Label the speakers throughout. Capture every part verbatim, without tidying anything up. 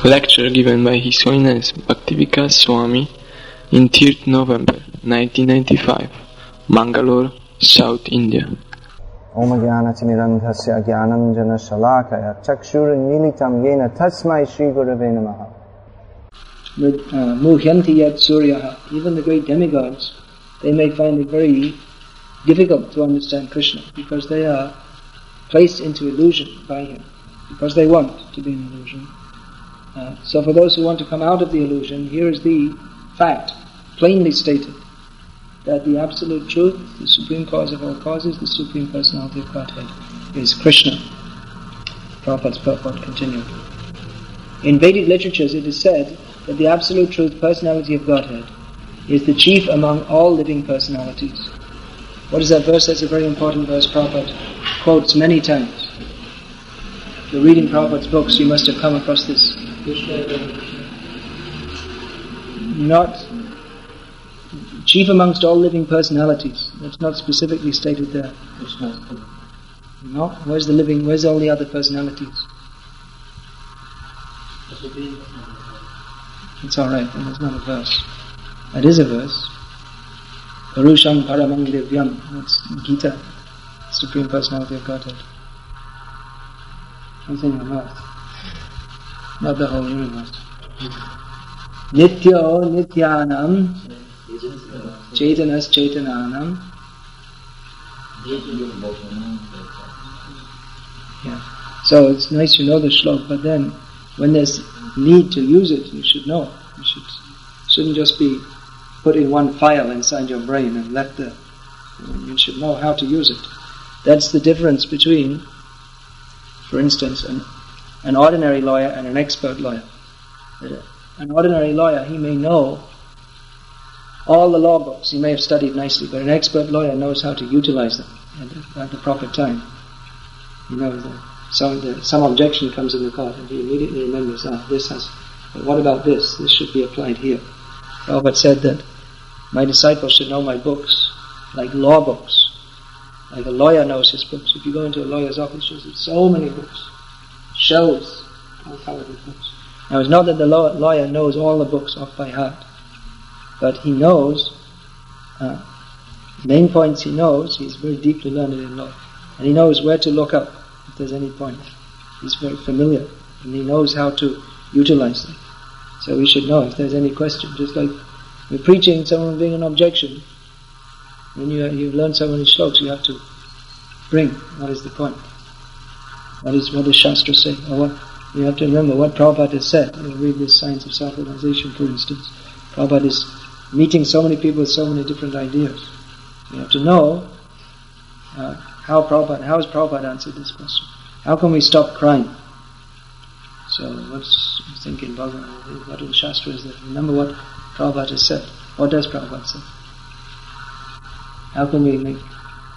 Speaker 1: Lecture given by His Holiness Bhakti-Vikas Swami in third November nineteen ninety-five, Mangalore, South India.
Speaker 2: Om Jnana-timirandhasya Jnananjana Shalakaya Chakshur-militam Yena Tasmai Shri Gurave Namaha.
Speaker 3: Muhyanti yat suryaha. Even the great demigods, they may find it very difficult to understand Krishna because they are placed into illusion by him, because they want to be in illusion. Uh, so for those who want to come out of the illusion, here is the fact, plainly stated, that the absolute truth, the supreme cause of all causes, the supreme personality of Godhead, is Krishna. Prabhupada's purport continued. In Vedic literatures it is said that the absolute truth, personality of Godhead, is the chief among all living personalities. What is that verse? That's a very important verse Prabhupada quotes many times. If you're reading Prabhupada's books, you must have come across this. Not chief amongst all living personalities. That's not specifically stated there. No? Where's the living, where's all the other personalities? It's alright, and it's not a verse. That is a verse. Purusham Paramang Divyam. That's Gita, Supreme Personality of Godhead. What's in your mouth? Not the whole universe. Nityo Nityanam Chaitanas Chaitananam. Yeah. So it's nice to know the shlok, but then when there's need to use it, you should know. You should, shouldn't just be put in one file inside your brain and let the... You should know how to use it. That's the difference between, for instance, an, an ordinary lawyer and an expert lawyer. An ordinary lawyer, he may know all the law books, he may have studied nicely, but an expert lawyer knows how to utilize them at the, at the proper time. He knows that some, the, some objection comes in the court and he immediately remembers, ah, this has, but what about this? This should be applied here. Prabhupada said that my disciples should know my books like law books, like a lawyer knows his books. If you go into a lawyer's office, you'll see so many books, shelves, all covered with books. Now it's not that the law, lawyer knows all the books off by heart, but he knows, uh, main points he knows, he's very deeply learned in law, and he knows where to look up if there's any point. He's very familiar, and he knows how to utilize them. So we should know if there's any question. Just like we're preaching, someone will bring an objection. When you, you've learned so many shlokas, you have to bring, what is the point? What is what does Shastra say? Or what, you have to remember what Prabhupada has said. You read this Science of Self-Realization, for instance. Prabhupada is meeting so many people with so many different ideas. You have to know uh, how Prabhupada, how has Prabhupada answered this question? How can we stop crying? So what's I'm thinking Bhagavan, what in the Shastra is that? Remember what Prabhupada has said. What does Prabhupada say? How can we make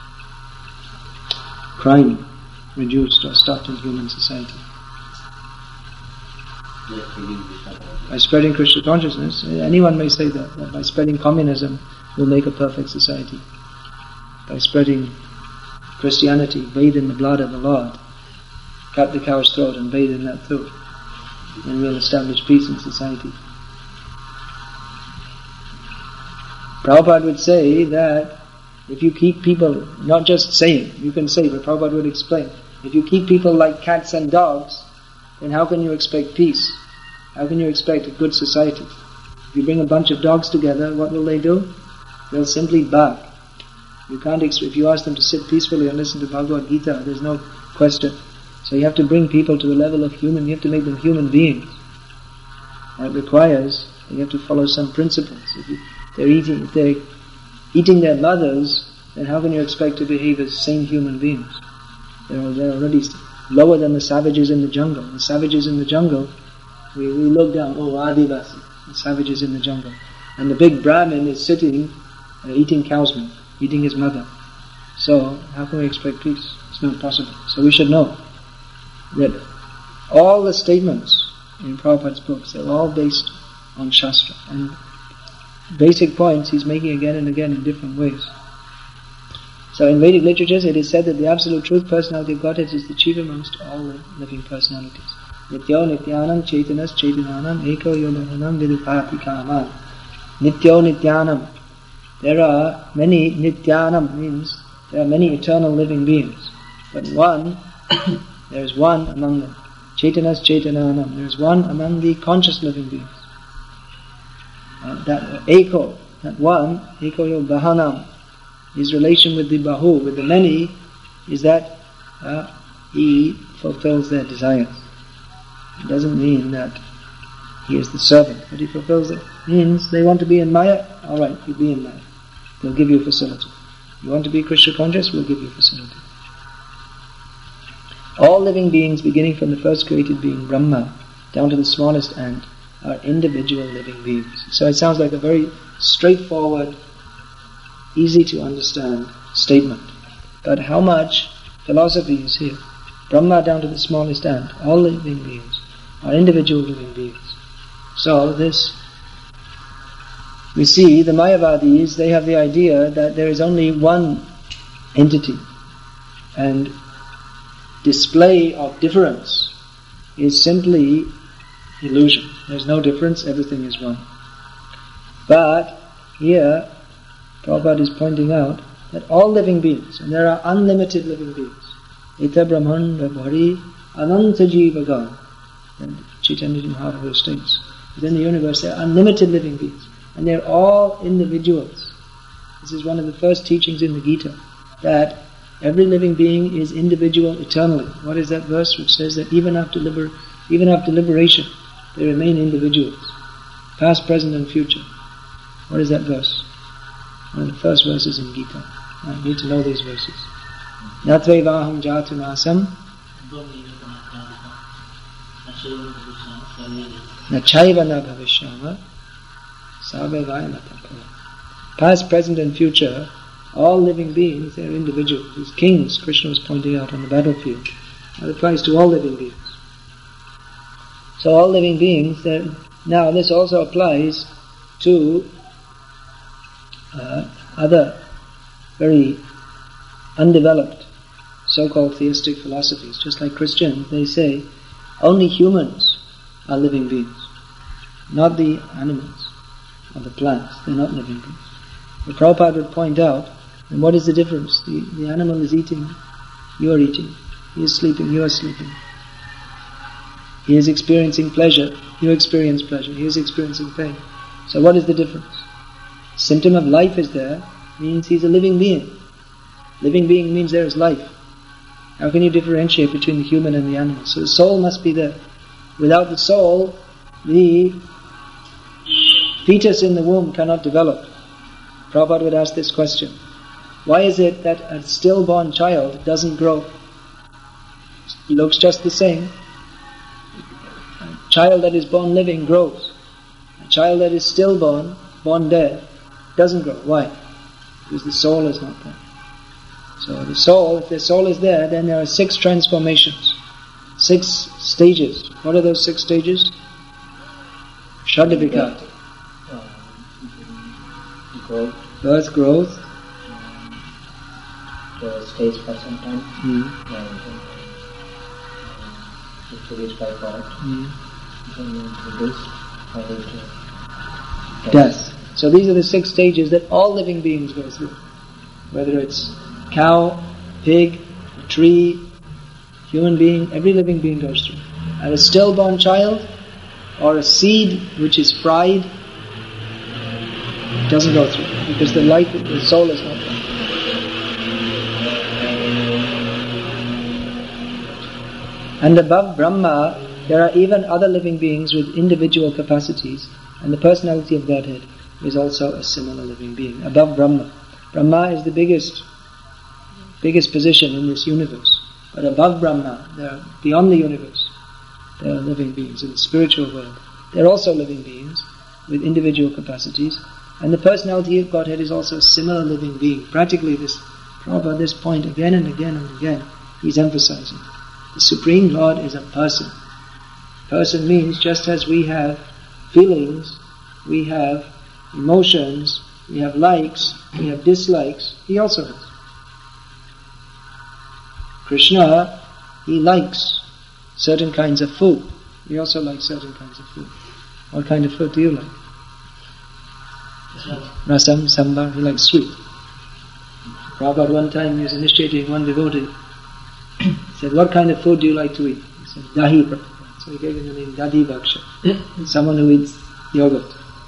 Speaker 3: crime reduced or stopped in human society? By spreading Krishna consciousness. Anyone may say that, that by spreading communism we'll make a perfect society. By spreading Christianity, bathe in the blood of the Lord, cut the cow's throat and bathe in that throat, and we'll establish peace in society. Prabhupada would say that if you keep people, not just saying, you can say, but Prabhupada would explain, if you keep people like cats and dogs, then how can you expect peace? How can you expect a good society? If you bring a bunch of dogs together, what will they do? They'll simply bark. You can't, ex- if you ask them to sit peacefully and listen to Bhagavad Gita, there's no question. So you have to bring people to the level of human, you have to make them human beings. That requires, you have to follow some principles. If you, they're eating, if they're eating their mothers, then how can you expect to behave as sane human beings? They're, they're already lower than the savages in the jungle. The savages in the jungle, we, we look down, oh, Adivasi, the savages in the jungle. And the big Brahmin is sitting, uh, eating cow's milk, eating his mother. So, how can we expect peace? It's not possible. So we should know that all the statements in Prabhupada's books, they're all based on Shastra. And basic points he's making again and again in different ways. So in Vedic literatures it is said that the absolute truth, personality of Godhead, is the chief amongst all living personalities. Nityo Nityanam Chaitanas Chaitananam Eko Yodananam Vidupati Kaman. Nityo Nityanam. There are many, Nityanam means there are many eternal living beings. But one, there is one among them. Chaitanas Chaitananam. There is one among the conscious living beings. Uh, that Eko, that one, Eko Yo Bahanam, his relation with the Bahu, with the many, is that uh, he fulfills their desires. It doesn't mean that he is the servant, but he fulfills it. Means they want to be in Maya, alright, you be in Maya. We'll give you facility. You want to be Krishna conscious, we'll give you facility. All living beings, beginning from the first created being, Brahma, down to the smallest ant, are individual living beings. So it sounds like a very straightforward, easy to understand statement. But how much philosophy is here? Brahma down to the smallest ant, all living beings are individual living beings. So this, we see the Mayavadis, they have the idea that there is only one entity, and display of difference is simply illusion. There's no difference, everything is one. But here, Prabhupada is pointing out that all living beings, and there are unlimited living beings, Ita Brahmanda Bhari Ananta Jivagan, and Chaitanya Mahaprabhu states, within the universe there are unlimited living beings, and they're all individuals. This is one of the first teachings in the Gita, that every living being is individual eternally. What is that verse which says that even after liber- even after liberation, they remain individuals, past, present and future? What is that verse? One of the first verses in Gita. I need to know these verses. Natvevaham jatum asam nachaiva na bhavishyama savevaya natapala. Past, present and future, all living beings, they are individuals. These kings, Krishna was pointing out on the battlefield. That applies to all living beings. So all living beings, now this also applies to uh, other very undeveloped so-called theistic philosophies. Just like Christians, they say only humans are living beings, not the animals or the plants. They're not living beings. The Prabhupada would point out, and what is the difference? The, the animal is eating, you are eating. He is sleeping, you are sleeping. He is experiencing pleasure, you experience pleasure. He is experiencing pain. So what is the difference? Symptom of life is there, means he's a living being. Living being means there is life. How can you differentiate between the human and the animal? So the soul must be there. Without the soul, the fetus in the womb cannot develop. Prabhupada would ask this question. Why is it that a stillborn child doesn't grow? He looks just the same. A child that is born living grows. A child that is stillborn, born dead, doesn't grow. Why? Because the soul is not there. So the soul, if the soul is there, then there are six transformations, six stages. What are those six stages? Shadavikat.
Speaker 4: Growth.
Speaker 3: Birth, growth.
Speaker 4: The stage for some time.
Speaker 3: Mm.
Speaker 4: And to reach by God.
Speaker 3: Mm.
Speaker 4: Then this,
Speaker 3: Death. So these are the six stages that all living beings go through. Whether it's cow, pig, a tree, human being, every living being goes through. And a stillborn child, or a seed which is fried, doesn't go through, because the life, the soul is not there. And above Brahma, there are even other living beings with individual capacities, and the personality of Godhead is also a similar living being. Above Brahma. Brahma is the biggest, biggest position in this universe. But above Brahma, there are, beyond the universe, there are living beings in the spiritual world. They are also living beings with individual capacities, and the personality of Godhead is also a similar living being. Practically, this Prabhupada, this point again and again and again, he's emphasizing. The Supreme Lord is a person. Person means just as we have feelings, we have emotions, we have likes, we have dislikes, he also has. Krishna, he likes certain kinds of food. he also likes certain kinds of food. What kind of food do you like? Rasam, sambar, he likes sweet. Prabhupada one time he was initiating one devotee. He said, what kind of food do you like to eat? He said, Dahi, Prabhupada. So he gave him the name Dadi Bhaksha. Someone who eats yogurt.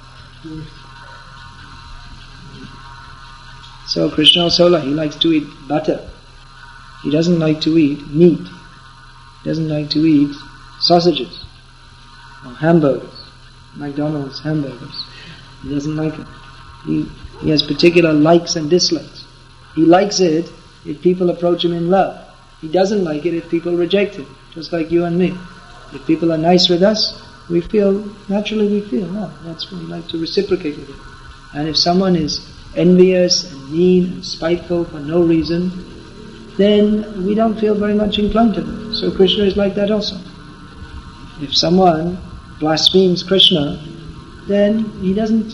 Speaker 3: So Krishna also, he likes to eat butter. He doesn't like to eat meat. He doesn't like to eat sausages or hamburgers, McDonald's hamburgers. He doesn't like it. He, he has particular likes and dislikes. He likes it if people approach him in love. He doesn't like it if people reject him, just like you and me. If people are nice with us, we feel, naturally we feel, no, that's what we like to reciprocate with it. And if someone is envious and mean and spiteful for no reason, then we don't feel very much inclined to them. So Krishna is like that also. If someone blasphemes Krishna, then he doesn't...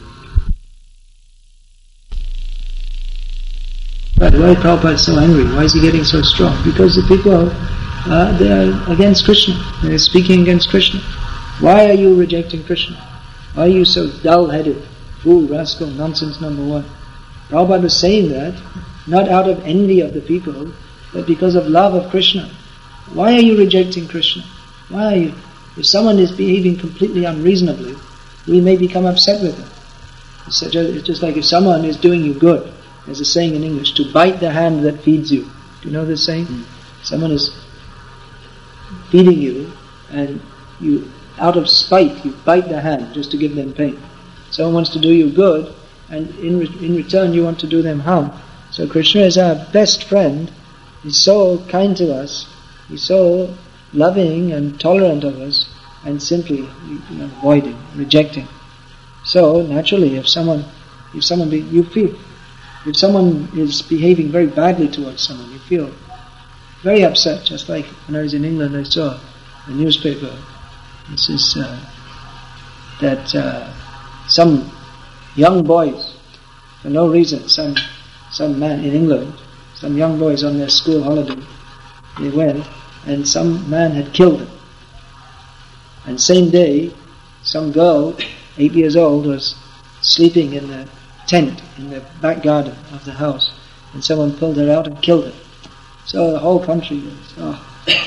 Speaker 3: But why Prabhupada is so angry? Why is he getting so strong? Because the people, uh, they are against Krishna. They are speaking against Krishna. Why are you rejecting Krishna? Why are you so dull-headed? Fool, rascal, nonsense number one. Prabhupada was saying that not out of envy of the people, but because of love of Krishna. Why are you rejecting Krishna? Why are you? If someone is behaving completely unreasonably, we may become upset with him. It's just, it's just like if someone is doing you good. There's a saying in English, to bite the hand that feeds you. Do you know this saying? Mm. Someone is feeding you, and you, out of spite, you bite the hand just to give them pain. Someone wants to do you good, and in re- in return you want to do them harm. So Krishna is our best friend. He's so kind to us. He's so loving and tolerant of us, and simply you know, avoiding, rejecting. So naturally, if someone, if someone, be, you feel. If someone is behaving very badly towards someone, you feel very upset. Just like when I was in England, I saw a newspaper. This is uh, that uh, some young boys, for no reason, some some man in England, some young boys on their school holiday, they went and some man had killed them. And same day, some girl, eight years old, was sleeping in the tent in the back garden of the house, and someone pulled her out and killed her. So the whole country was oh,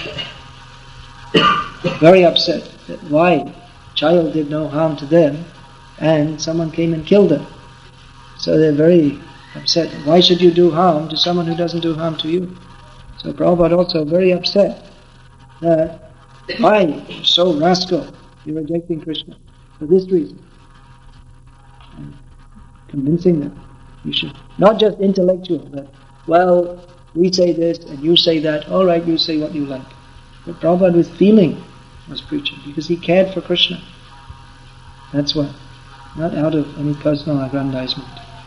Speaker 3: very upset that why child did no harm to them and someone came and killed her. So they're very upset. Why should you do harm to someone who doesn't do harm to you? So Prabhupada also very upset that why you're so rascal, you're rejecting Krishna for this reason. And convincing them. You should, not just intellectual, but, well, we say this and you say that, alright, you say what you like. But Prabhupada with feeling was preaching, because he cared for Krishna. That's why. Not out of any personal aggrandizement.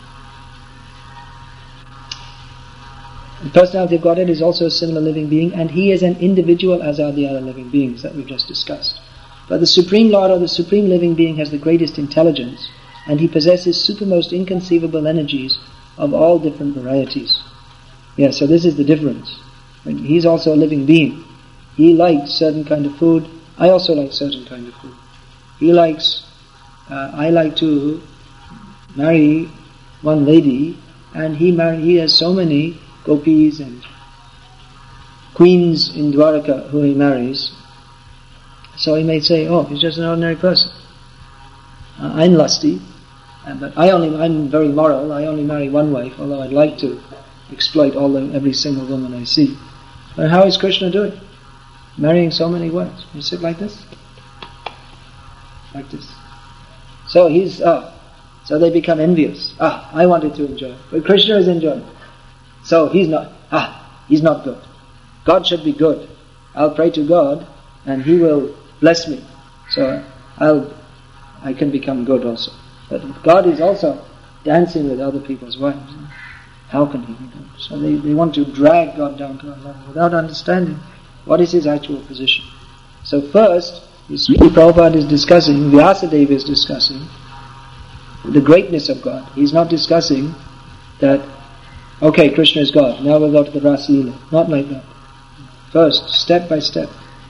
Speaker 3: The personality of Godhead is also a similar living being, and he is an individual as are the other living beings that we've just discussed. But the Supreme Lord or the Supreme Living Being has the greatest intelligence, and he possesses supermost inconceivable energies of all different varieties. Yeah, so this is the difference. When he's also a living being. He likes certain kind of food. I also like certain kind of food. He likes, uh, I like to marry one lady, and he marry, he has so many gopis and queens in Dwaraka who he marries. So he may say, oh, he's just an ordinary person. Uh, I'm lusty. Uh, but I only, I'm very moral, I only marry one wife, although I'd like to exploit all the, every single woman I see. But how is Krishna doing? Marrying so many wives. You sit like this? Like this. So he's, ah, so they become envious. Ah, I wanted to enjoy, but Krishna is enjoying. So he's not, ah, he's not good. God should be good. I'll pray to God, and He will bless me. So I'll, I can become good also. But God is also dancing with other people's wives. How can He be good? So they, they want to drag God down to a level without understanding what is His actual position. So first, you see, Prabhupada is discussing, Vyasadeva is discussing the greatness of God. He's not discussing that, okay, Krishna is God, now we'll go to the Rasa Leela. Not like that. First, step by step.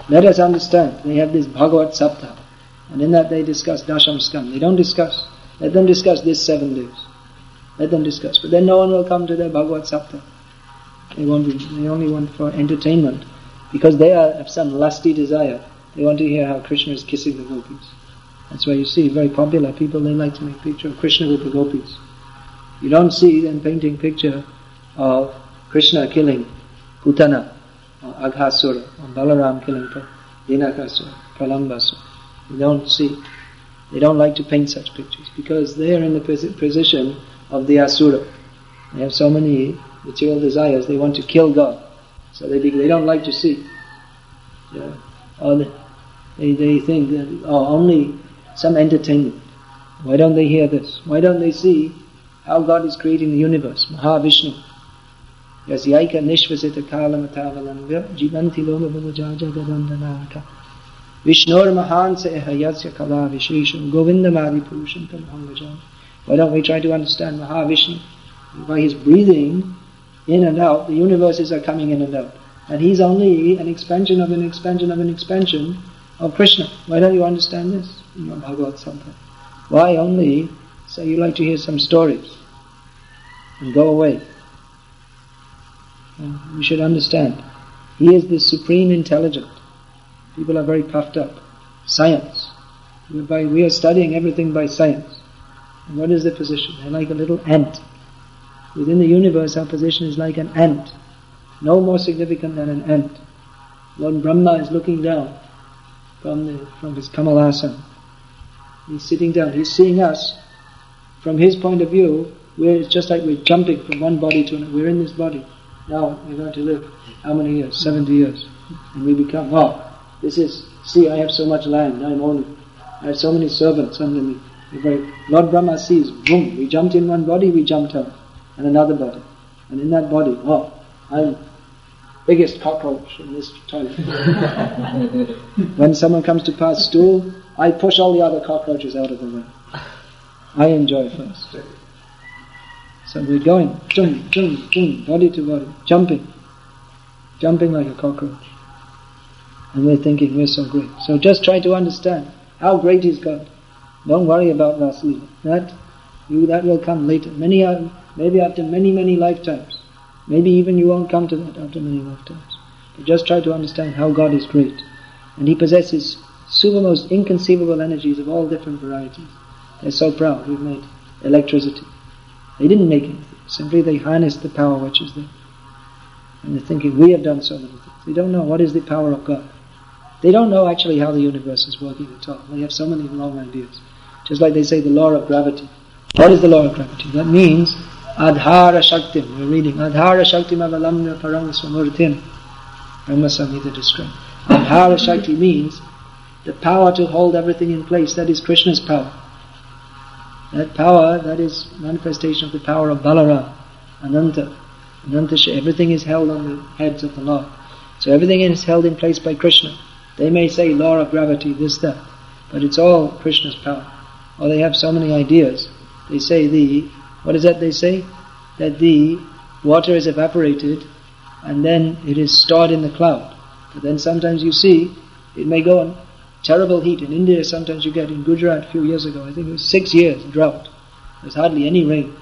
Speaker 3: let us understand. They have this Bhagavat Saptah, and in that they discuss Dasham Skam. They don't discuss. Let them discuss this seven days. Let them discuss. But then no one will come to their Bhagavat Saptah. They won't be, they only want for entertainment. Because they are, have some lusty desire. They want to hear how Krishna is kissing the gopis. That's why you see very popular people, they like to make picture of Krishna with the gopis. You don't see them painting picture of Krishna killing Putana, or Aghasura, or Balaram killing Dinakasura, Pralambasura. You don't see. They don't like to paint such pictures because they are in the position of the Asura. They have so many material desires, they want to kill God. So they they don't like to see. Yeah. Or they, they think that oh, only some entertainment. Why don't they hear this? Why don't they see how God is creating the universe? Mahavishnu. Yasyaika nishvasita kalamatavalanvya jivanti loga bhavajaja gadandanaka Vishnur mahan se hayasya kala vishesham govindamadi purusham tamhangajam. Why don't we try to understand Mahavishnu? By his breathing in and out, the universes are coming in and out. And he's only an expansion of an expansion of an expansion of Krishna. Why don't you understand this? In your Bhagavad Gita. Why only say you like to hear some stories and go away? You should understand. He is the supreme intelligent. People are very puffed up. Science. By, we are studying everything by science. And what is the position? They're like a little ant. Within the universe, our position is like an ant. No more significant than an ant. Lord Brahma is looking down from the, from his Kamalasana. He's sitting down. He's seeing us. From his point of view, we're it's just like we're jumping from one body to another. We're in this body. Now we're going to live how many years? seventy years. And we become, wow, this is, see, I have so much land, I'm owning. I have so many servants under me. Very, Lord Brahma sees, boom, we jumped in one body, we jumped out. And another body. And in that body, oh, I'm biggest cockroach in this toilet. When someone comes to pass stool, I push all the other cockroaches out of the way. I enjoy first. So we're going, jump, jump, jump, body to body, jumping. Jumping like a cockroach. And we're thinking we're so great. So just try to understand how great is God. Don't worry about Raslila. That, you, that will come later. Many are, maybe after many, many lifetimes. Maybe even you won't come to that after many lifetimes. But just try to understand how God is great. And He possesses super most inconceivable energies of all different varieties. They're so proud. We've made electricity. They didn't make anything. Simply they harnessed the power which is there. And they're thinking, we have done so many things. They don't know what is the power of God. They don't know actually how the universe is working at all. They have so many wrong ideas. Just like they say the law of gravity. What is the law of gravity? That means Adhara Shaktim. We're reading Adhara Shaktim Avalamna Parang Swamurtim. Brahma Samhita described. Adhara Shakti means the power to hold everything in place. That is Krishna's power. That power, that is manifestation of the power of Balaram, Ananta. Ananta, everything is held on the heads of the Lord. So everything is held in place by Krishna. They may say law of gravity, this, that, but it's all Krishna's power. Or they have so many ideas. They say the, what is that they say? That the water is evaporated and then it is stored in the cloud. But then sometimes you see, it may go on terrible heat. In India sometimes you get, in Gujarat a few years ago, I think it was six years drought. There's hardly any rain.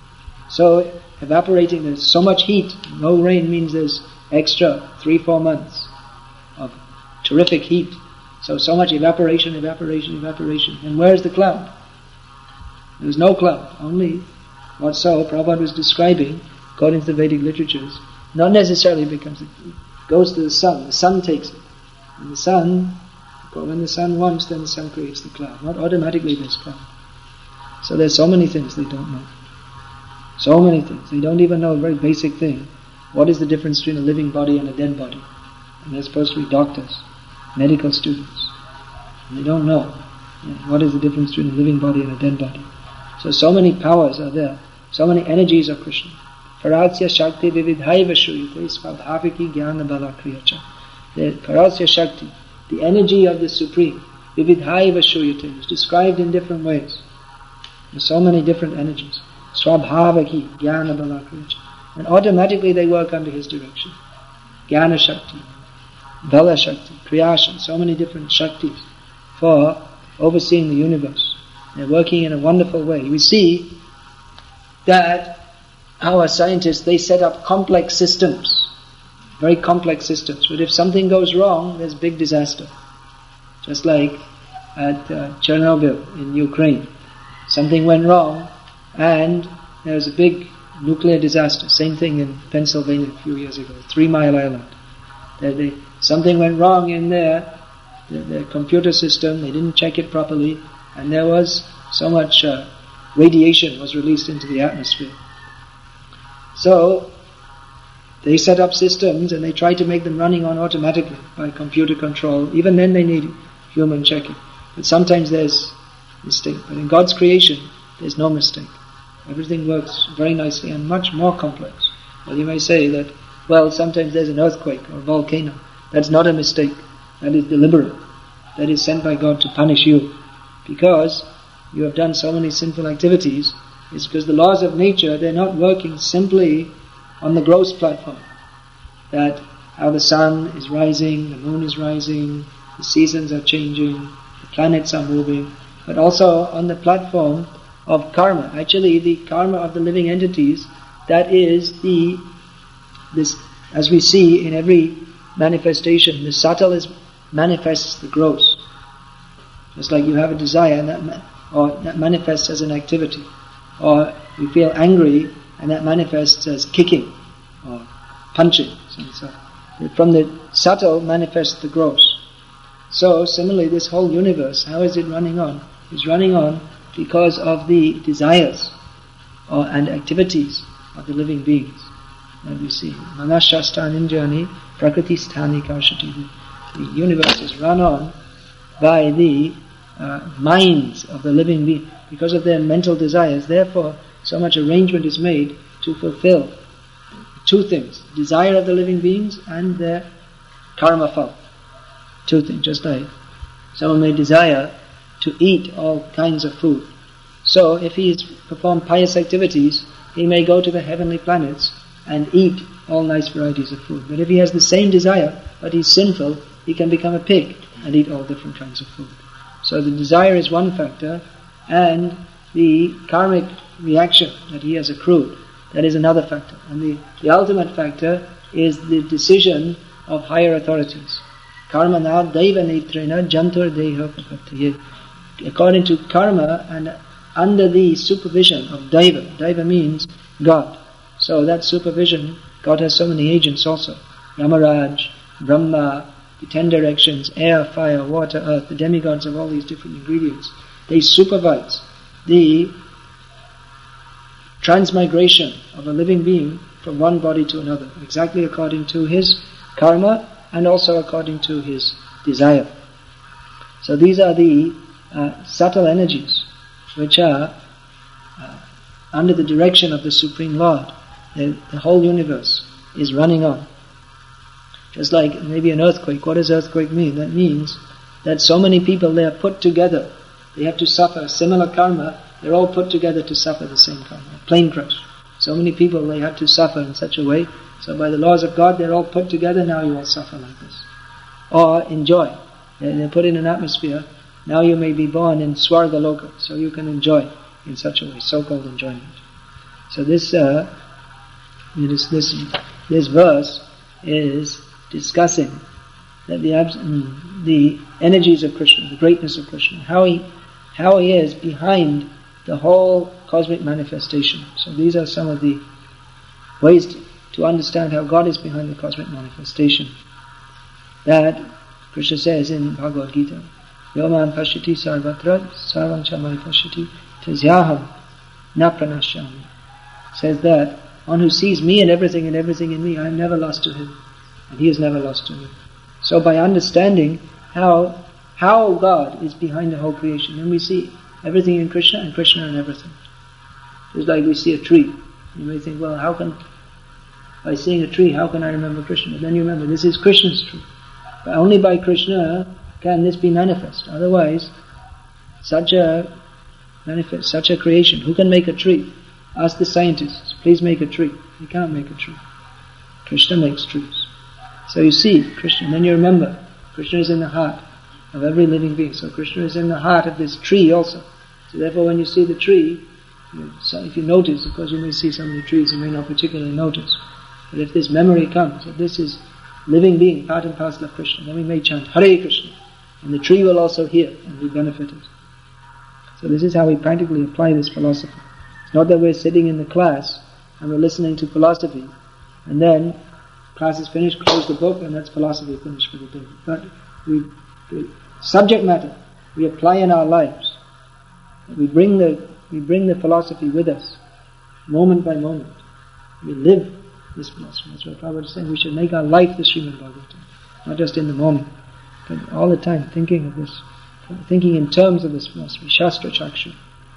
Speaker 3: So evaporating, there's so much heat. No rain means there's extra three, four months of terrific heat. So, so much evaporation, evaporation, evaporation. And where's the cloud? There's no cloud. Only what so Prabhupada was describing, according to the Vedic literatures, not necessarily becomes, it goes to the sun. The sun takes it. And the sun, when the sun wants, then the sun creates the cloud. Not automatically there's cloud. So there's so many things they don't know. So many things. They don't even know a very basic thing. What is the difference between a living body and a dead body? And they're supposed to be doctors, medical students. And they don't know what is the difference between a living body and a dead body. So, so many powers are there. So many energies of Krishna. Parasya Shakti Vividhaiva Shuyate Svabhaviki Jnana Bala Kriyacha. The Parasya Shakti, the energy of the Supreme, Vividhaiva Shuyate, is described in different ways. There's so many different energies. Swabhavaki Jnana Bala Kriyacha. And automatically they work under His direction. Jnana Shakti. Bala Shakti, Kriya Shakti, so many different Shaktis for overseeing the universe. They're working in a wonderful way. We see that our scientists, they set up complex systems, very complex systems. But if something goes wrong, there's big disaster. Just like at uh, Chernobyl in Ukraine. Something went wrong and there was a big nuclear disaster. Same thing in Pennsylvania a few years ago, Three Mile Island. There they, something went wrong in their, their, their computer system, they didn't check it properly, and there was so much uh, radiation was released into the atmosphere. So, they set up systems and they try to make them running on automatically by computer control. Even then they need human checking. But sometimes there's mistake. But in God's creation, there's no mistake. Everything works very nicely and much more complex. Well, you may say that, well, sometimes there's an earthquake or a volcano. That's not a mistake. That is deliberate. That is sent by God to punish you. Because you have done so many sinful activities, it's because the laws of nature, they're not working simply on the gross platform. That how the sun is rising, the moon is rising, the seasons are changing, the planets are moving, but also on the platform of karma. Actually, the karma of the living entities, that is the, this, as we see in every manifestation, the subtle is manifests the gross. Just like you have a desire and that, ma- or that manifests as an activity. Or you feel angry and that manifests as kicking or punching. So from the subtle manifests the gross. So similarly, this whole universe, how is it running on? It's running on because of the desires or, and activities of the living beings that we see. Manashastan Indrani Prakriti Sthani Karshati. The universe is run on by the uh, minds of the living beings because of their mental desires. Therefore, so much arrangement is made to fulfill two things: desire of the living beings and their karma fall. Two things, just like someone may desire to eat all kinds of food. So if he has performed pious activities, he may go to the heavenly planets and eat all nice varieties of food. But if he has the same desire, but he's sinful, he can become a pig and eat all different kinds of food. So the desire is one factor, and the karmic reaction that he has accrued, that is another factor. And the, the ultimate factor is the decision of higher authorities. Karma now daiva netrena jantur deha papataye. According to karma and under the supervision of daiva. Daiva means God. So that supervision, God has so many agents also. Yamaraj, Brahma, the ten directions, air, fire, water, earth, the demigods of all these different ingredients. They supervise the transmigration of a living being from one body to another, exactly according to his karma and also according to his desire. So these are the uh, subtle energies which are uh, under the direction of the Supreme Lord. The, the whole universe is running on. Just like maybe an earthquake. What does earthquake mean? That means that so many people, they are put together. They have to suffer similar karma. They're all put together to suffer the same karma. A plane crash. So many people, they have to suffer in such a way. So by the laws of God, they're all put together. Now you all suffer like this. Or enjoy. They're put in an atmosphere. Now you may be born in Swarga Loka. So you can enjoy in such a way. So-called enjoyment. So this, uh, this, this, this verse is discussing that the the energies of Krishna, the greatness of Krishna, how he how he is behind the whole cosmic manifestation. So these are some of the ways to, to understand how God is behind the cosmic manifestation. That Krishna says in Bhagavad Gita, Yoman Pashiti Sarvatra Sarvam Chamai Pashiti Tasyaham Na Pranashyami. Says that one who sees me and everything and everything in me, I am never lost to him. And he is never lost to me. So by understanding how how God is behind the whole creation, then we see everything in Krishna and Krishna in everything. Just like we see a tree. You may think, well, how can, by seeing a tree, how can I remember Krishna? But then you remember, this is Krishna's tree. But only by Krishna can this be manifest. Otherwise, such a manifest, such a creation, who can make a tree? Ask the scientists, please make a tree. You cannot make a tree. Krishna makes trees. So you see Krishna, and then you remember, Krishna is in the heart of every living being. So Krishna is in the heart of this tree also. So therefore when you see the tree, you know, so if you notice, of course you may see so many trees, you may not particularly notice. But if this memory comes, that this is living being, part and parcel of Krishna, then we may chant Hare Krishna. And the tree will also hear and be benefited. So this is how we practically apply this philosophy. It's not that we're sitting in the class and we're listening to philosophy, and then class is finished, close the book, and that's philosophy finished for the day. But we, the subject matter, we apply in our lives. We bring the we bring the philosophy with us, moment by moment. We live this philosophy. That's what Prabhupada is saying. We should make our life the Srimad Bhagavatam, not just in the moment, but all the time thinking of this, thinking in terms of this philosophy, Shastra Chaksha.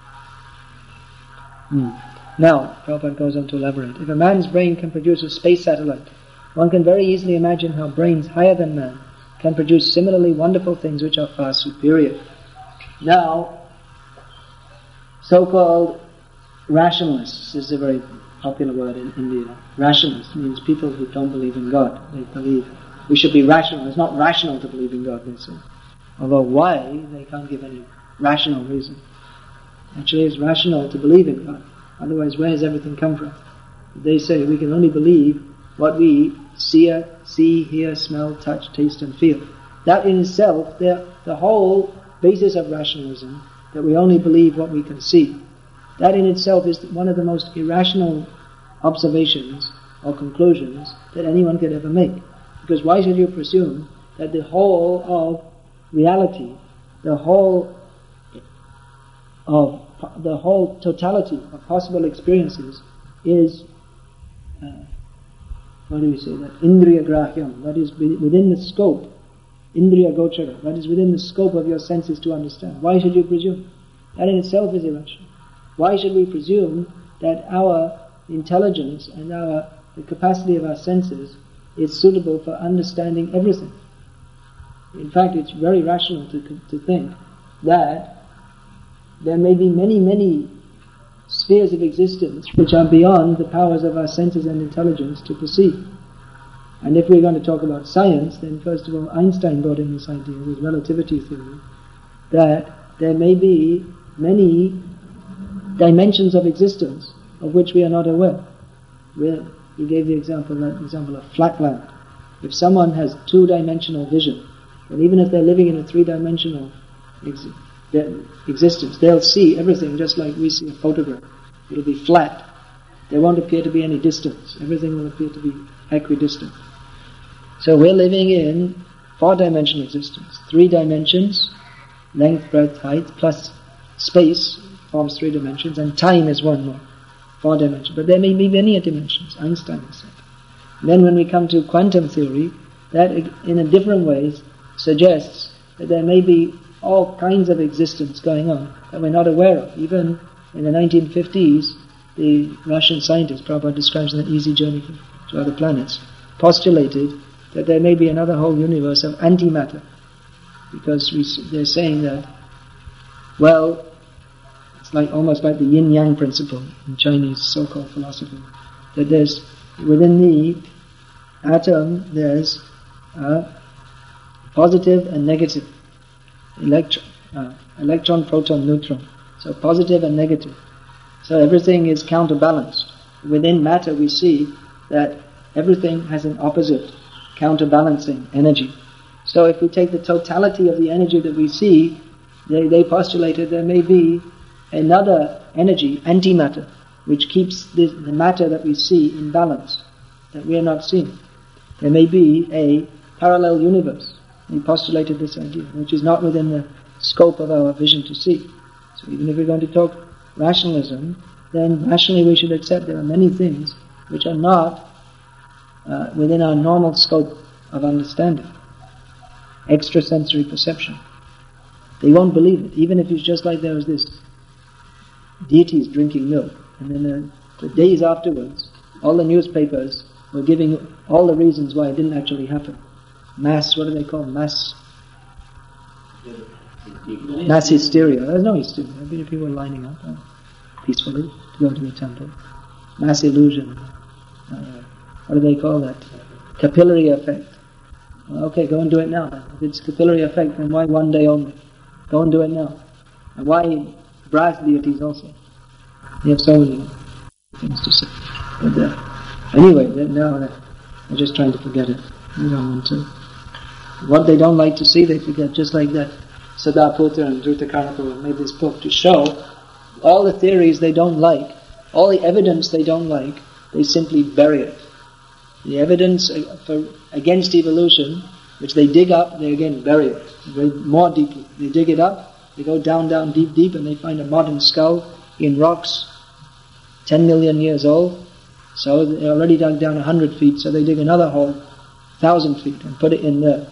Speaker 3: Hmm. Now, Prabhupada goes on to elaborate. If a man's brain can produce a space satellite, one can very easily imagine how brains higher than man can produce similarly wonderful things which are far superior. Now, so-called rationalists is a very popular word in India. Rationalist means people who don't believe in God. They believe we should be rational. It's not rational to believe in God, they say. Although why, they can't give any rational reason. Actually, it's rational to believe in God. Otherwise, where does everything come from? They say we can only believe what we see, see, hear, smell, touch, taste and feel. That in itself, the, the whole basis of rationalism, that we only believe what we can see, that in itself is one of the most irrational observations or conclusions that anyone could ever make. Because why should you presume that the whole of reality, the whole of the whole totality of possible experiences is, uh, what do we say, that indriya grahyam, that is within the scope, indriya gochara, that is within the scope of your senses to understand. Why should you presume? That in itself is irrational. Why should we presume that our intelligence and our the capacity of our senses is suitable for understanding everything? In fact, it's very rational to, to think that there may be many, many spheres of existence which are beyond the powers of our senses and intelligence to perceive. And if we're going to talk about science, then first of all, Einstein brought in this idea with relativity theory, that there may be many dimensions of existence of which we are not aware. We're, he gave the example, that example of flatland. If someone has two-dimensional vision, and even if they're living in a three-dimensional ex- existence, they'll see everything just like we see a photograph. It'll be flat. There won't appear to be any distance. Everything will appear to be equidistant. So we're living in four-dimensional existence. Three dimensions, length, breadth, height, plus space forms three dimensions, and time is one more, four dimensions. But there may be many dimensions, Einstein has said. And then when we come to quantum theory, that in a different ways suggests that there may be all kinds of existence going on that we're not aware of. Even in the nineteen fifties, the Russian scientist, Prabhupada describes in the Easy Journey to Other Planets, postulated that there may be another whole universe of antimatter. Because we, they're saying that, well, it's like almost like the yin-yang principle in Chinese so-called philosophy, that there's, within the atom, there's uh, positive and negative electron, uh, electron, proton, neutron. So positive and negative. So everything is counterbalanced. Within matter we see that everything has an opposite counterbalancing energy. So if we take the totality of the energy that we see, they, they postulated there may be another energy, antimatter, which keeps the, the matter that we see in balance, that we are not seeing. There may be a parallel universe. They postulated this idea, which is not within the scope of our vision to see. So even if we're going to talk rationalism, then rationally we should accept there are many things which are not uh, within our normal scope of understanding. Extrasensory perception. They won't believe it, even if it's just like there was this deity is drinking milk, and then uh, the days afterwards, all the newspapers were giving all the reasons why it didn't actually happen. Mass, what do they call mass? Mass hysteria. There's no hysteria. People are lining up uh, peacefully to go to the temple. Mass illusion. Uh, what do they call that? Capillary effect. Well, okay, go and do it now. If it's capillary effect, then why one day only? Go and do it now. And why brass deities also? You have so many things to say. But uh, anyway, now uh, they're just trying to forget it. You don't want to. What they don't like to see, they forget. Just like that Siddhartha and Dhruta made this book to show all the theories they don't like, all the evidence they don't like, they simply bury it. The evidence for, against evolution, which they dig up, they again bury it very more deeply. They dig it up, they go down, down, deep, deep, and they find a modern skull in rocks, ten million years old. So they already dug down a hundred feet, so they dig another hole, thousand feet, and put it in there.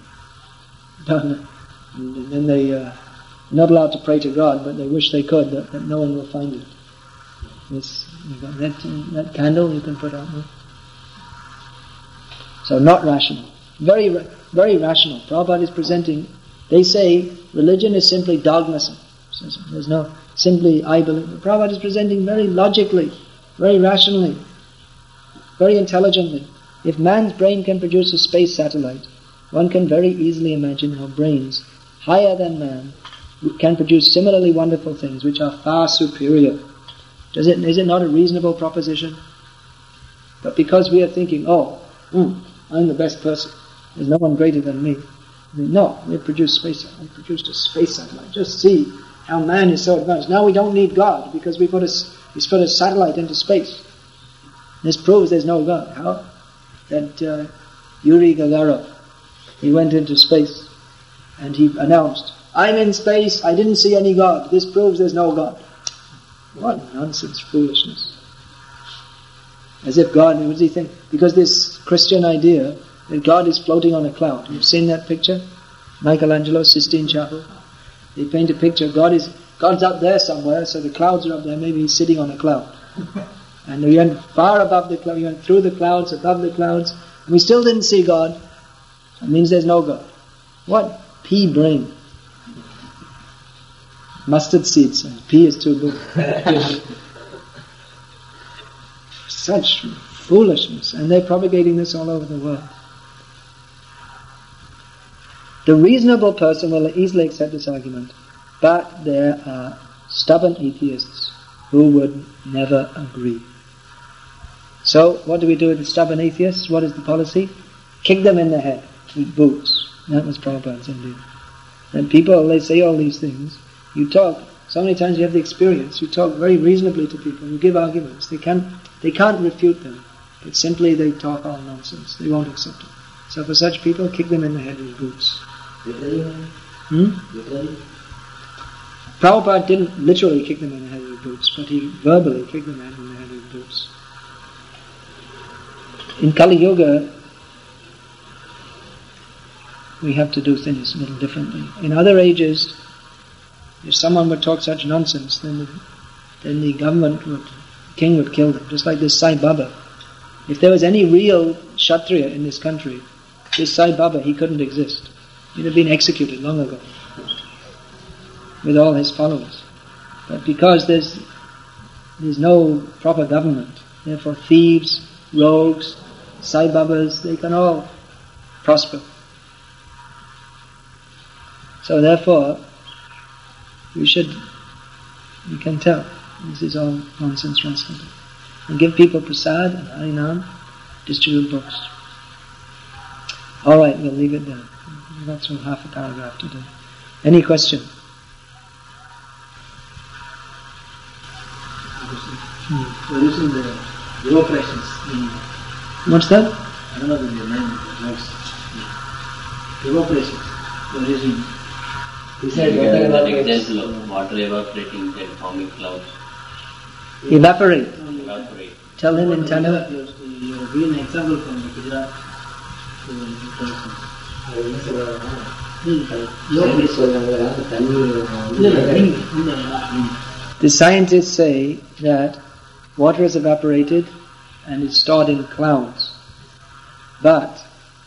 Speaker 3: And then they uh, are not allowed to pray to God, but they wish they could, but, but no one will find it. This, that, that candle you can put out there. So not rational. Very, very rational. Prabhupada is presenting, they say religion is simply dogmatism. There's no, simply I believe. Prabhupada is presenting very logically, very rationally, very intelligently. If man's brain can produce a space satellite, one can very easily imagine how brains higher than man can produce similarly wonderful things which are far superior. Does it, is it not a reasonable proposition? But because we are thinking, oh, mm, I'm the best person, there's no one greater than me. No, we produced space. We produced a space satellite. Just see how man is so advanced. Now we don't need God because we put a, we put a satellite into space. This proves there's no God. How? That uh, Yuri Gagarin, he went into space and he announced, I'm in space, I didn't see any God. This proves there's no God. What nonsense, foolishness. As if God, what does he think? Because this Christian idea that God is floating on a cloud. You've seen that picture? Michelangelo, Sistine Chapel. They paint a picture, God is God's up there somewhere, so the clouds are up there, maybe he's sitting on a cloud. And we went far above the cloud, we went through the clouds, above the clouds, and we still didn't see God. That means there's no God. What pea brain. Mustard seeds, pea is too good. Such foolishness, and they're propagating this all over the world. The reasonable person will easily accept this argument, but there are stubborn atheists who would never agree. So, what do we do with the stubborn atheists? What is the policy? Kick them in the head with boots. That was Prabhupada's idea. And people, they say all these things. You talk, so many times you have the experience, you talk very reasonably to people, you give arguments, they can't, they can't refute them, but simply they talk all nonsense, they won't accept it. So for such people, kick them in the head with boots. Hmm? Prabhupada didn't literally kick them in the head with boots, but he verbally kicked them in the head with boots. In Kali Yuga, we have to do things a little differently. In other ages, if someone would talk such nonsense, then the, then the government would, king would kill them. Just like this Sai Baba. If there was any real Kshatriya in this country, this Sai Baba, he couldn't exist. He'd have been executed long ago with all his followers. But because there's there's no proper government, therefore thieves, rogues, Sai Babas, they can all prosper. So therefore, we should, you can tell, this is all nonsense rascality. And give people prasad and harinam, distribute books. Alright, we'll leave it there. We've got through half a paragraph today. Any question?
Speaker 5: Hmm. Reducing the evaporations.
Speaker 3: Mm. What's that?
Speaker 5: I don't know the name. Evaporations. Reducing.
Speaker 4: He said one example of water evaporating and forming clouds.
Speaker 3: Evaporate.
Speaker 4: Evaporate.
Speaker 3: Tell him in Tamil.
Speaker 5: You have given an example from the Gujarat.
Speaker 3: The scientists say that water is evaporated and is stored in clouds. But,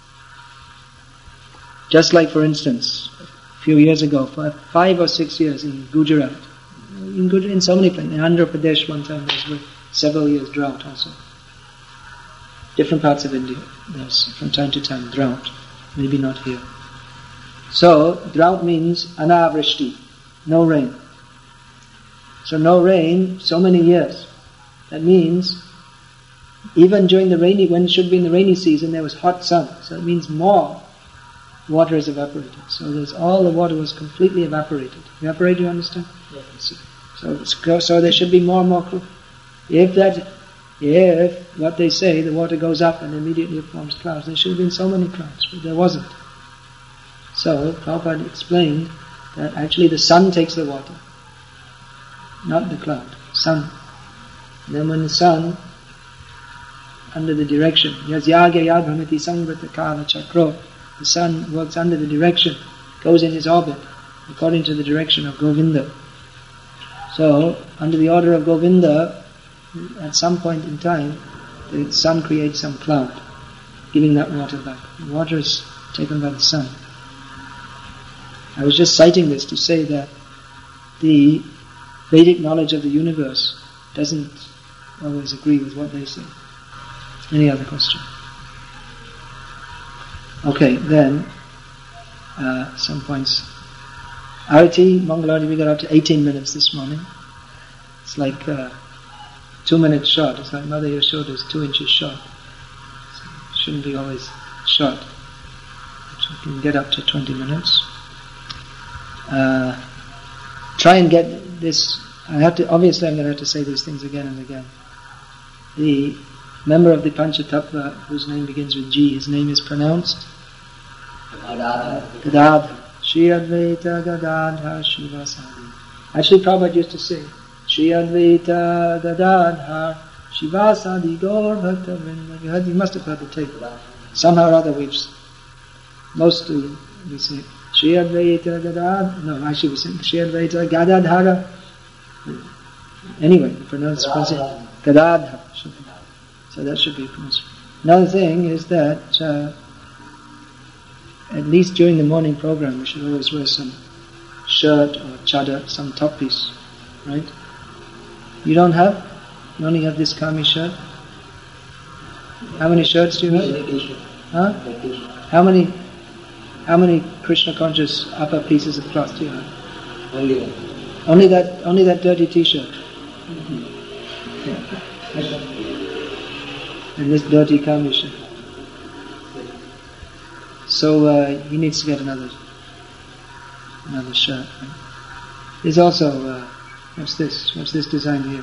Speaker 3: just like for instance, a few years ago, five, five or six years in Gujarat, in Gujarat, in so many places, in Andhra Pradesh one time there was several years drought also. Different parts of India, there's from time to time drought. maybe not here. So, drought means anavrishti, no rain. So no rain, so many years. That means, even during the rainy, when it should be in the rainy season, there was hot sun. So it means more water is evaporated. So there's all the water was completely evaporated. Evaporated, you understand? Yes. So, so there should be more and more. If that, if what they say, the water goes up and immediately it forms clouds, there should have been so many clouds, but there wasn't. So Prabhupada explained that actually the sun takes the water, not the cloud. Sun. And then when the sun, under the direction, yes, yagya yadbhamiti samvrita kala chakro, the sun works under the direction, goes in his orbit, according to the direction of Govinda. So, under the order of Govinda, at some point in time, the sun creates some cloud, giving that water back. The water is taken by the sun. I was just citing this to say that the Vedic knowledge of the universe doesn't always agree with what they say. Any other question? Okay, then, uh, some points. Arati, Mangalarati, we got up to eighteen minutes this morning. It's like uh, two minutes short. It's like Mother Yashoda is two inches short. So it shouldn't be always short. So you can get up to twenty minutes. Uh, try and get this. I have to. Obviously, I'm going to have to say these things again and again. The member of the Panchatattva, whose name begins with G, his name is pronounced Gadadhar. Shri Advaita Gadadhar Shivasadi. Actually, Prabhupada used to say, Shri Advaita Gadadhar Shivasadi Gaur Bhakta Vrinda. You, heard, you must have heard the tape. Somehow or other, we've mostly we say Shri Advaita Gadadhar. No, actually, we say Shri Advaita Gadadhara. Anyway, the pronunciation Gadadhar. So that should be pronounced. Another thing is that uh, at least during the morning program, we should always wear some shirt or chadar, some top piece, right? You don't have? You only have this kami shirt? How many shirts do you have? Huh? How many? How many Krishna conscious upper pieces of cloth do you have?
Speaker 5: Only one.
Speaker 3: Only that. Only that dirty T-shirt. Mm-hmm. Yeah. And this dirty kami shirt. So uh, he needs to get another another shirt. Right? There's also uh, what's this? What's this design here?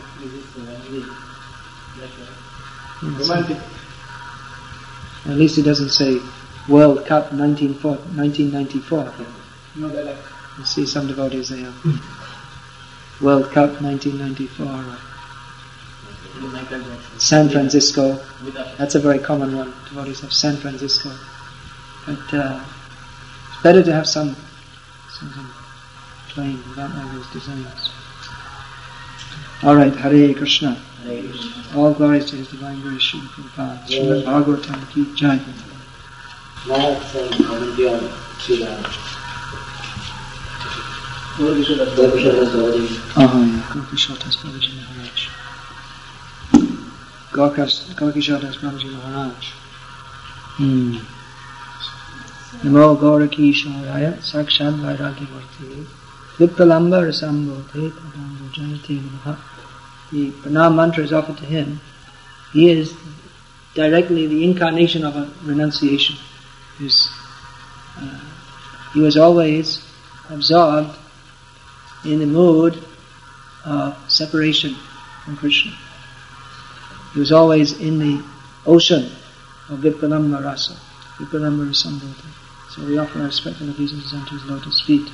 Speaker 5: Romantic.
Speaker 3: At least it doesn't say World Cup nineteen ninety-four.
Speaker 5: No, that like.
Speaker 3: You see some devotees they have World Cup nineteen ninety-four. Or San Francisco. That's a very common one. Devotees have San Francisco. But uh, it's better to have some something plain without all those designs. Alright, Hare Krishna.
Speaker 5: Hare Krishna.
Speaker 3: All glories to His Divine Grace, Srila Prabhupada. Srimad Bhagavatam ki jai.
Speaker 5: Now it's a commentary on Srila Gopishada's Bhavaji.
Speaker 3: Oh yeah, Gopishada's Bhavaji Maharaj. Gopishada's Bhavaji Maharaj. Hmm. Namo Gaurakishwaraya Sakshad Vairagi Varti Vipalamba Rasambodhe Tadango Janati Namaha. The pranam mantra is offered to him. He is directly the incarnation of a renunciation. He's, uh, he was always absorbed in the mood of separation from Krishna. He was always in the ocean of Vipalamba Rasa. Vipalamba Rasambodhe. So we offer our respectful obeisances unto his lotus feet.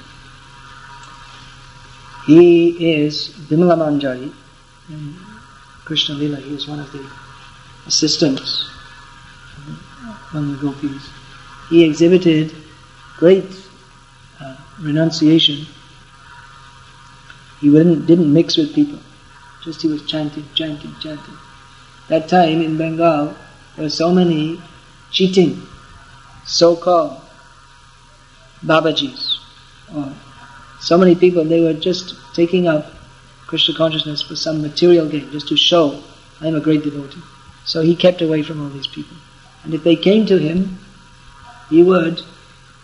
Speaker 3: He is Vimala Manjari. In Krishna Lila, he is one of the assistants among the gopis. He exhibited great uh, renunciation. He didn't, didn't mix with people. Just he was chanting, chanting, chanting. That time in Bengal, there were so many cheating, so-called Babajis, or so many people, they were just taking up Krishna consciousness for some material gain, just to show, I am a great devotee. So he kept away from all these people. And if they came to him, he would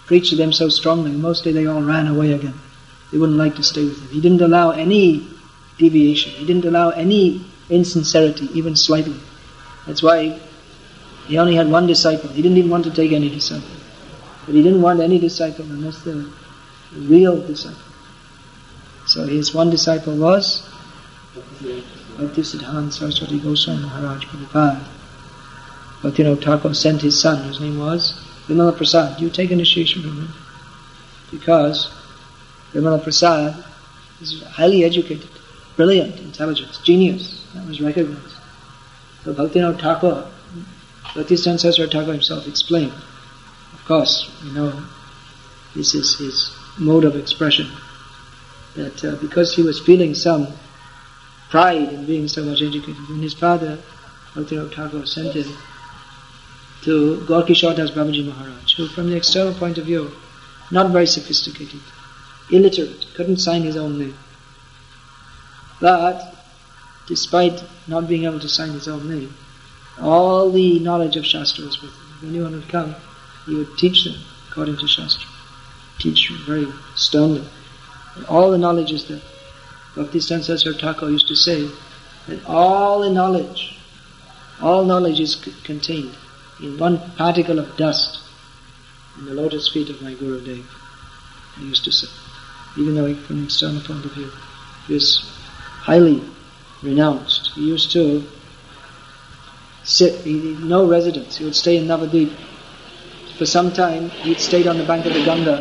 Speaker 3: preached to them so strongly, mostly they all ran away again. They wouldn't like to stay with him. He didn't allow any deviation. He didn't allow any insincerity, even slightly. That's why he only had one disciple. He didn't even want to take any disciple. But he didn't want any disciple unless the real disciple. So his one disciple was Bhaktisiddhanta Saraswati Goswami Maharaj Prabhupada. Bhaktivinoda Thakur sent his son, whose name was Vimala Prasad. You take initiation from him. Because Vimala Prasad is highly educated, brilliant, intelligent, genius. That was recognized. So Bhaktivinoda Thakur, Bhaktisiddhanta Saraswati Thakur himself explained. Of course, you know, this is his mode of expression. That uh, because he was feeling some pride in being so much educated, when his father, Bhaktivinoda Thakur, sent him to Gaurkishore Das Babaji Maharaj, who from the external point of view, not very sophisticated, illiterate, couldn't sign his own name. But, despite not being able to sign his own name, all the knowledge of Shastra was with him. If anyone would come, he would teach them according to Shastra. Teach very sternly. And all the knowledge is there. Bhaktisiddhanta Saraswati Thakur used to say that all the knowledge, all knowledge is c- contained in one particle of dust in the lotus feet of my Guru Dev. He used to say. Even though from an external point of view, he was highly renounced. He used to sit, he had no residence. He would stay in Navadvip. For some time, he'd stayed on the bank of the Ganga.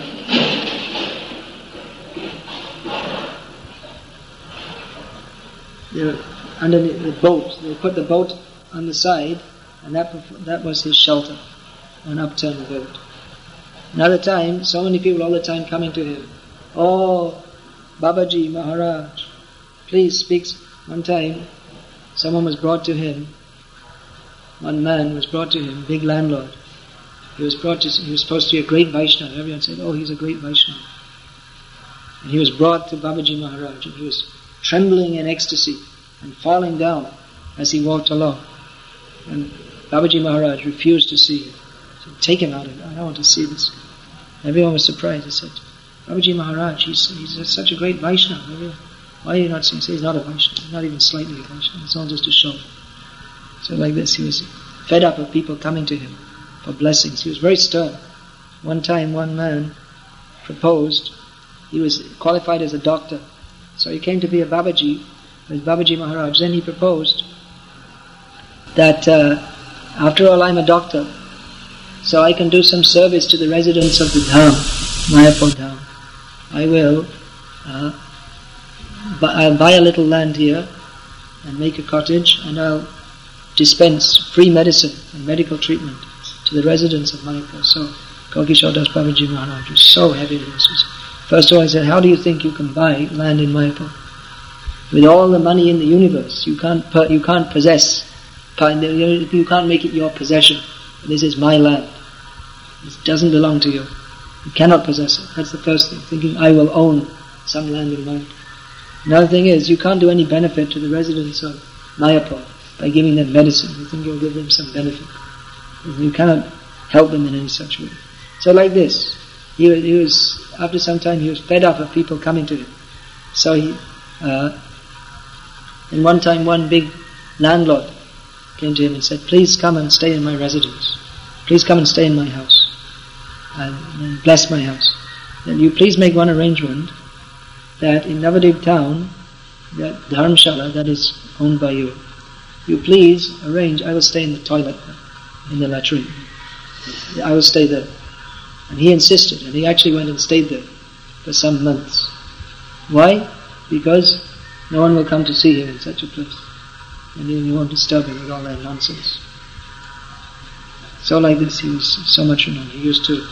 Speaker 3: They were underneath the boat. They put the boat on the side, and that that was his shelter, an upturned boat. Another time, so many people all the time coming to him. Oh, Babaji Maharaj, please speak. One time, someone was brought to him. One man was brought to him, big landlord. He was brought to. He was supposed to be a great Vaishnava. Everyone said, "Oh, he's a great Vaishnava." And he was brought to Babaji Maharaj, and he was trembling in ecstasy and falling down as he walked along. And Babaji Maharaj refused to see him. He said, "Take him out of it. I don't want to see this." Everyone was surprised. He said, "Babaji Maharaj, he's, he's such a great Vaishnava. Everyone, why are you not seeing?" He said, "He's not a Vaishnava. He's not even slightly a Vaishnava. It's all just a show." So like this, he was fed up of people coming to him for blessings. He was very stern. One time, one man proposed. He was qualified as a doctor. So he came to be a Babaji, with Babaji Maharaj. Then he proposed that uh, after all I'm a doctor, so I can do some service to the residents of the Dham, Mayapur Dham. I will, uh, bu- I'll buy a little land here and make a cottage, and I'll dispense free medicine and medical treatment to the residents of Mayapur. So Gaurkishore Das Babaji Maharaj was so happy with this. First of all, he said, "How do you think you can buy land in Mayapur? With all the money in the universe, you can't per- you can't possess, you can't make it your possession. This is my land. It doesn't belong to you. You cannot possess it." That's the first thing, thinking I will own some land in Mayapur. Another thing is, you can't do any benefit to the residents of Mayapur by giving them medicine. You think you'll give them some benefit. You cannot help them in any such way. So like this, he was, he was after some time he was fed up of people coming to him. So he, uh, and one time one big landlord came to him and said, "Please come and stay in my residence. Please come and stay in my house. And, and bless my house. Then you please make one arrangement that in Navadvip town, that Dharamshala that is owned by you, you please arrange, I will stay in the toilet, in the latrine. I will stay there." And he insisted, and he actually went and stayed there for some months. Why? Because no one will come to see him in such a place. And you won't disturb him with all that nonsense. So like this, he was so much renowned. He used to,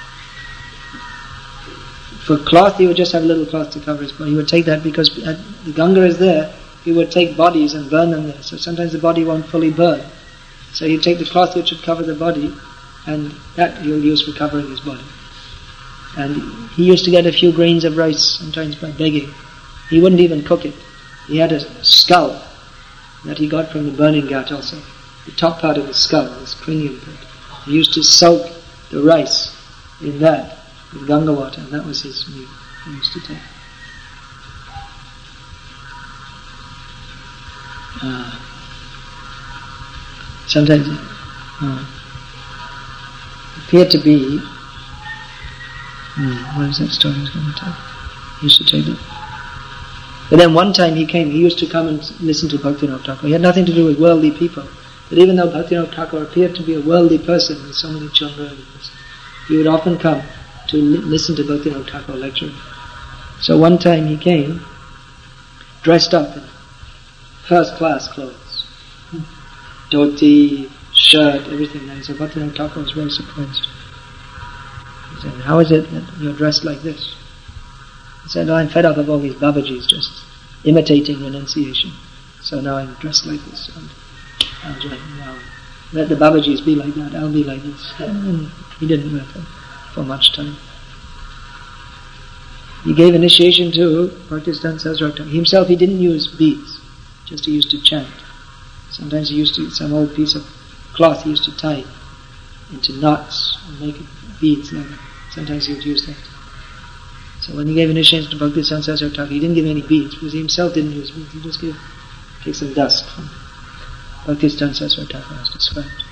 Speaker 3: for cloth, he would just have a little cloth to cover his body. He would take that because the Ganga is there. He would take bodies and burn them there. So sometimes the body won't fully burn. So he'd take the cloth which would cover the body, and that he'll use for covering his body. And he used to get a few grains of rice, sometimes by begging. He wouldn't even cook it. He had a skull that he got from the burning ghat also. The top part of the skull, this cranium part. He used to soak the rice in that with Ganga water, and that was his meal he used to take. Uh, sometimes uh, it appeared to be, hmm, what is that story I was going to tell? He used to take it. But then one time he came, he used to come and listen to Bhaktivinoda Thakur. He had nothing to do with worldly people. But even though Bhaktivinoda Thakur appeared to be a worldly person with so many children, he would often come to li- listen to Bhaktivinoda Thakur lecturing. So one time he came, dressed up in first class clothes. Dhoti, shirt, everything. And so Bhaktivinoda Thakur was very surprised. He said, "How is it that you're dressed like this?" He said, "Oh, I'm fed up of all these Babajis just imitating renunciation. So now I'm dressed like this. And I'll join, now let the Babajis be like that, I'll be like this." And he didn't wear for, for much time. He gave initiation to Bhaktisiddhanta Saraswati Thakur. Himself, he didn't use beads, just he used to chant. Sometimes he used to, some old piece of cloth he used to tie into knots and make it beads like that. Sometimes he would use that. So when he gave initiation to Bhaktisiddhanta Saraswati Thakur, he didn't give any beads, because he himself didn't use beads. He just gave, take some dust from Bhaktisiddhanta Saraswati Thakur as described.